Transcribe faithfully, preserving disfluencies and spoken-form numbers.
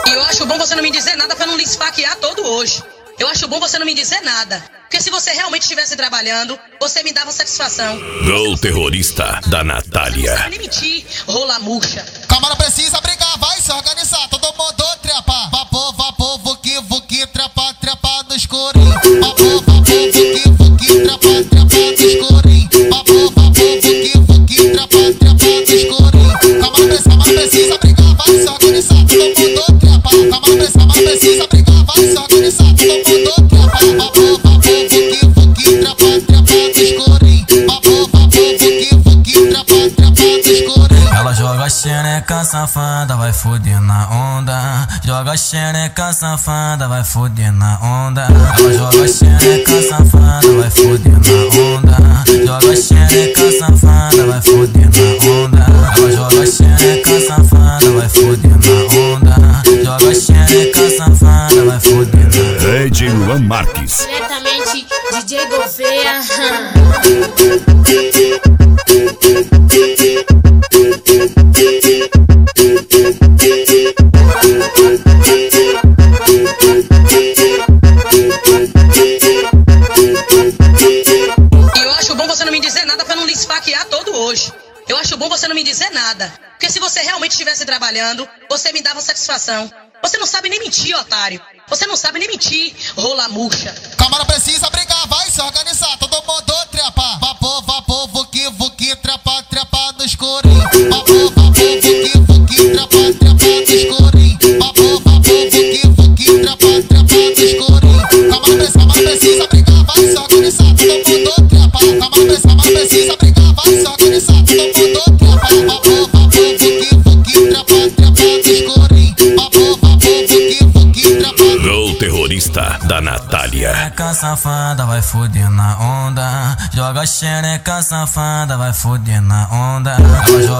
E eu acho bom você não me dizer nada pra não lhe esfaquear todo hoje. Eu acho bom você não me dizer nada. Porque se você realmente estivesse trabalhando, você me dava satisfação. Gol terrorista da Natália. Não sabe nem mentir, rola murcha. Câmara precisa brigar, vai se organizar, todo mundo trepa. Vapor, vapor, vuki, vuki, trepa, trepa no escurinho. Vapor, vapor, vuki, vuki, trepa, trepa no escurinho. Vapor, vapor, vuki, vuki, trepa, trepa no escurinho. Câmara precisa, câmara precisa brigar, vai se organizar, todo mundo trepa. Câmara precisa, câmara precisa brigar, vai se organizar, todo mundo trepa. Vapor, vapor, vuki, vuki, trepa, trepa no escurinho. Vapor, vapor, vuki, vuki, trepa, trepa no escurinho. Ela joga xereca safada, vai foder na onda. Joga xereca safada, vai foder na onda. Ela joga xereca safada, vai foder na onda. Joga xereca safada, vai foder na onda. Ela joga xereca safada, vai foder na onda. Joga xereca safada, vai foder na onda. Rede Luan Marques. Diretamente D J Gouveia. E eu acho bom você não me dizer nada pra não lhe esfaquear todo hoje. Eu acho bom você não me dizer nada. Porque se você realmente estivesse trabalhando, você me dava satisfação. Você não sabe nem mentir, otário. Você não sabe nem mentir, rola murcha. Câmara precisa brigar, vai se organizar, todo mundo trepa. Vapor, vapor, vuki, vuki, trepa, trepa no escurinho. Vapor, vapor, vuki, vuki, trepa, trepa no escurinho. Vapor, vapor, vuki, vuki, trepa, trepa no escurinho. Câmara precisa, câmara precisa brigar, vai se organizar, todo mundo trepa. Câmara precisa, câmara precisa brigar, vai se organizar, todo mundo trepa. Vapor, vapor, vuki, vuki, trepa, trepa no escurinho. Vapor, vapor, vuki, vuki, trepa. Gol terrorista da Natália. Xereca safada, vai foder na onda. Joga xereca safada, vai foder na onda. Ela joga